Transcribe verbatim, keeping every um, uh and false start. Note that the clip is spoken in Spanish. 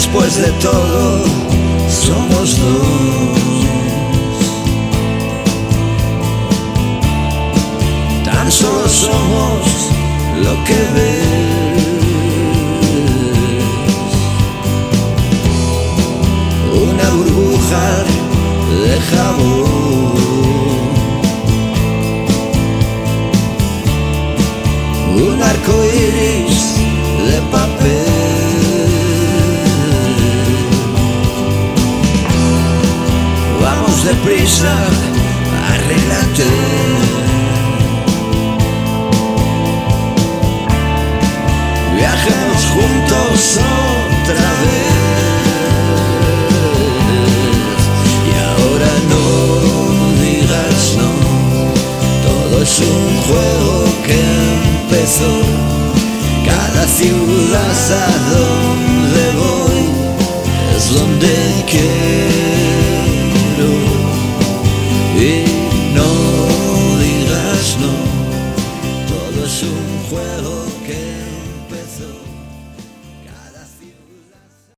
después de todo somos dos. Tan solo somos lo que ves. Una burbuja de jabón, un arco iris de papel. Vamos deprisa, arréglate. Viajemos juntos otra vez. Y ahora no digas no, todo es un juego que empezó. Cada ciudad a donde voy es donde quiero. Y no digas no, todo es un juego.